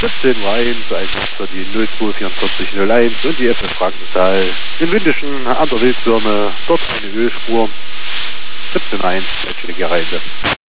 17 Uhr 1, einfach für die 024401 und die FF Frankenthal. In Windischen an der Wildbirne, dort eine Ölspur. 17.1, menschliche Reise.